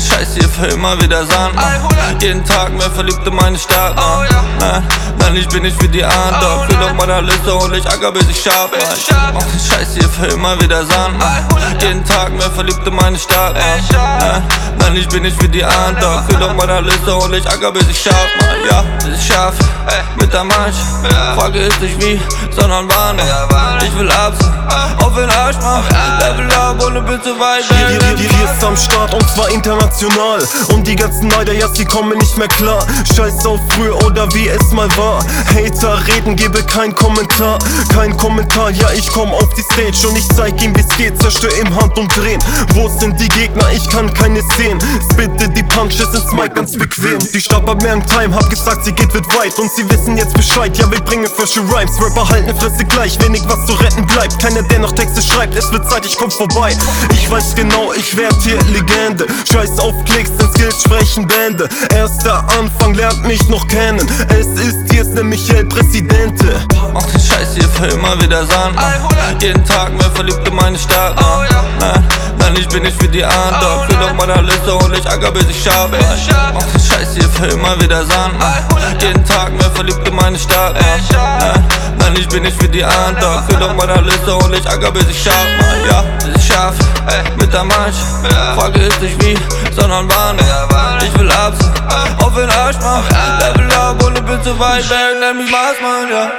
den Scheiß hier für immer wieder Sand, Mann. Jeden Tag mehr verliebt in meine Stadt, Mann. Nein, ich bin nicht wie die anderen. Fühl auf meiner Liste und ich acker bis ich scharf, Mann. Mach den Scheiß hier für immer wieder Sand, Mann. Jeden Tag mehr verliebt in meine Stadt, Mann. Nein, ich bin nicht wie die anderen. Fühl auf meiner Liste und ich acker bis ich scharf, Mann. Ja, bis ich scharf, mit der Mansch. Frage ist nicht wie, sondern wann. Ich will absehen, auf den Arsch, Mann. Level up und bin zu weit weg. Hier ist am Start und zwar international. Und die ganzen Neider, ja, sie kommen nicht mehr klar. Scheiß auf früher oder wie es mal war. Hater reden, gebe kein Kommentar. Kein Kommentar, ja, ich komm auf die Stage und ich zeig ihm, wie's geht. Zerstör im Handumdrehen. Wo sind die Gegner? Ich kann keine sehen. Spitte die Punches ins Mic ganz bequem. Die Stadt hat mehr im Time, hab gesagt, sie geht wird weit. Und sie wissen jetzt Bescheid, ja, wir bringen frische Rhymes. Rapper halten Fresse gleich, wenig was zu retten bleibt. Keiner, der noch Texte schreibt, es wird Zeit, ich komm vorbei. Ich weiß genau, ich werd hier Legende. Scheiß auf Klicks, denn Skills sprechen Bände. Erster Anfang lernt mich noch kennen. Es ist hier nämlich El Presidente. Mach den Scheiß hier für immer wieder Sand, Mann. Jeden Tag mehr verliebt in meine Stadt, Mann. Nein, ich bin nicht wie die anderen. Fühl auf meiner Liste und ich acker bis ich scharf, Mann. Mach den Scheiß hier für immer wieder Sand, Mann. Jeden Tag mehr verliebt in meine Stadt, Mann. Nein, ich bin nicht wie die anderen. Fühl auf meiner Liste und ich acker bis ich scharf, Mann. Ja, bis ich scharf, mit der Mansch. Frage ist nicht wie, sondern wann. Ich will absehen, auf den Arsch, Mann. Level up und bin zu weit weg. Nenn mich Marsmann, ja.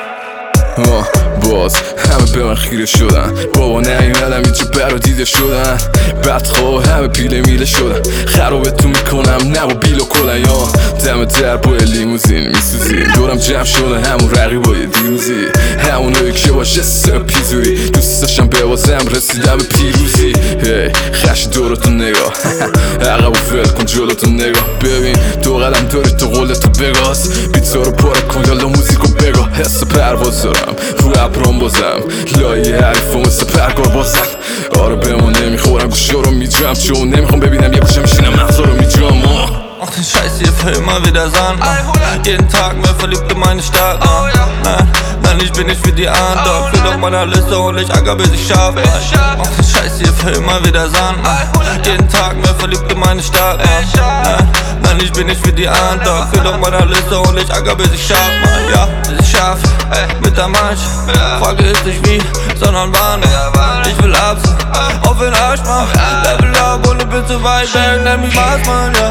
باز همه به من خیره شدن بابا نیومدم اینجا برا دیده شدن بدخواه همه پیله میله شدن خرابتون میکنم نه با بیل و کلن یا دم در با لیموزین میسوزی دورم جمع شده همون رقیبای دیروزی همونایی که باشه سر پیزوری دوست داشتم ببازم رسیدم به پیروزی خش دورتو نگاه عقب و فل کن جلوتو نگاه ببین دو قدم داری تو قولتو بگاز بیتا رو پاره کن یالا موزیکو بگاه حس پرواز دارم رو ابرام بازم لایه حریفو مثل پرگار بازم آره به ما نمیخورم گوشا رو میجم چون نمیخوام ببینم یه گوشه میشینم مغزا رو میجم Mach den Scheiß hier für immer wieder Sand, Mann. Jeden Tag mehr verliebt in meine Stadt, Mann. Nein, ich bin nicht wie die anderen. Fühl auf meiner Liste und ich acker bis ich scharf, Mann. Mach den Scheiß hier für immer wieder Sand, Mann. Jeden Tag mehr verliebt in meine Stadt, Mann. Nein, ich bin nicht wie die anderen. Fühl auf meiner Liste und ich acker bis ich scharf, Mann. Ja, bis ich scharf, mit der Mansch. Frage ist nicht wie, sondern wann. Ich will absehen, auf den Arsch, Mann. Level up und bin zu weit weg. Nenn mich Marsmann, ja.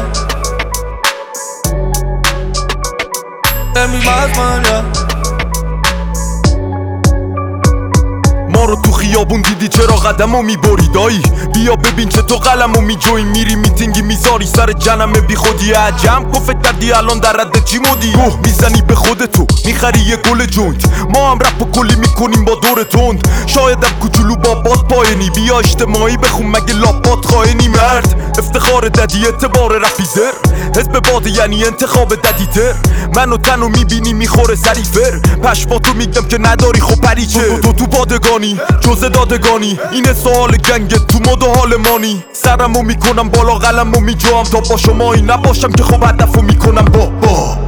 Nenn mich Marsmann, ja. ما رو تو خیابون دیدی چرا قدمو میبری دایی بیا ببین چه تو قلمو میجوی میری میتینگی میذاری سر جنمه بی خودی عجم کو فکر کردی الان در رد چی مودی گوه میزنی به خودتو میخری یه گل جوینت ما هم رپ و کلی میکنیم با دور تند شایدم کوچولو با باد پایینی بیا اجتماعی بخون مگه لاپات خائنی مرد افتخار ددی اعتبار رپیزر حزب باده یعنی انتخاب ددیتر منو تنو میبینی میخوره سریفر پشماتو میگم که نداری خب پریچه تو بادگانی جزء دادگانی اینه سوال گنگه تو مد و حال مانی سرمو میکنم بالا قلمو میجوام تا با شمایی نباشم که خب هدفو میکنم با